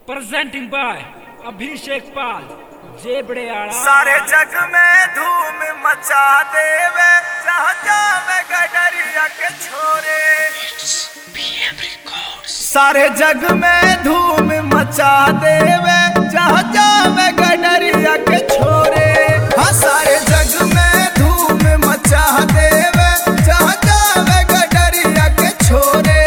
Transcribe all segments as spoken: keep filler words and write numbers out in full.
Presenting by Abhishek पाल जेबड़े आड़ा। सारे जग में धूम मचा देवे जहाँ जावे गडरिया के छोरे। सारे जग में धूम मचा देवे जहाँ जावे गडरिया के छोरे। हाँ सारे जग में धूम मचा देवे जहाँ जावे गडरिया के छोरे।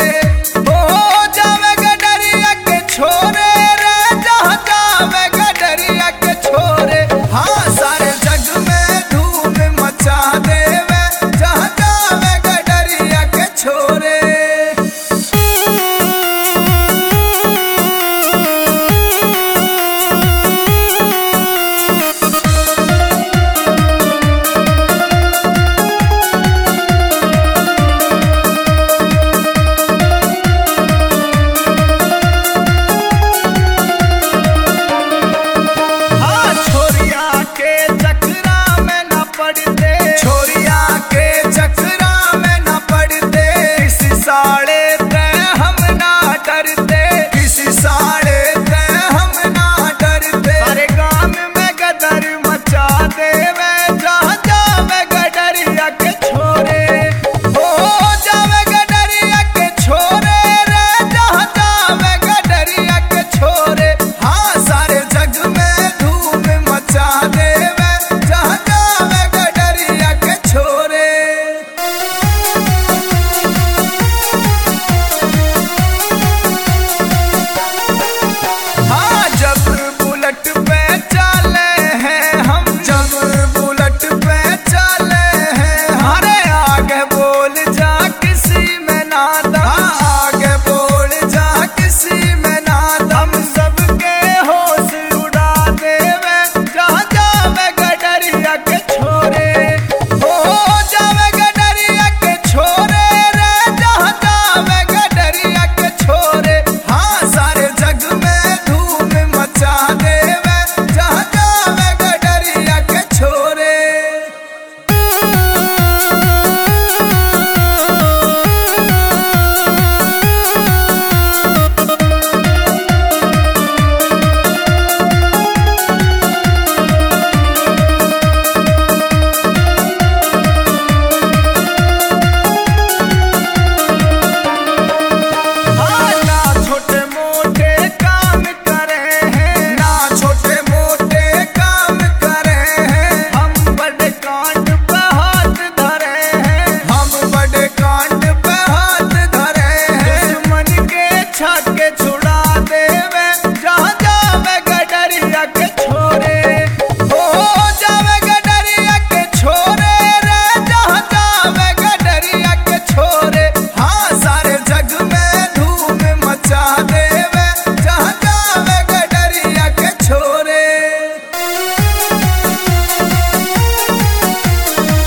ओ जावे गडरिया के छोरे रे जहाँ जावे गडरिया के छोरे। हाँ सारे जग में धूम मचा देवे जहाँ जावे गडरिया के छोरे।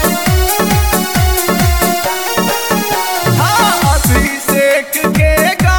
के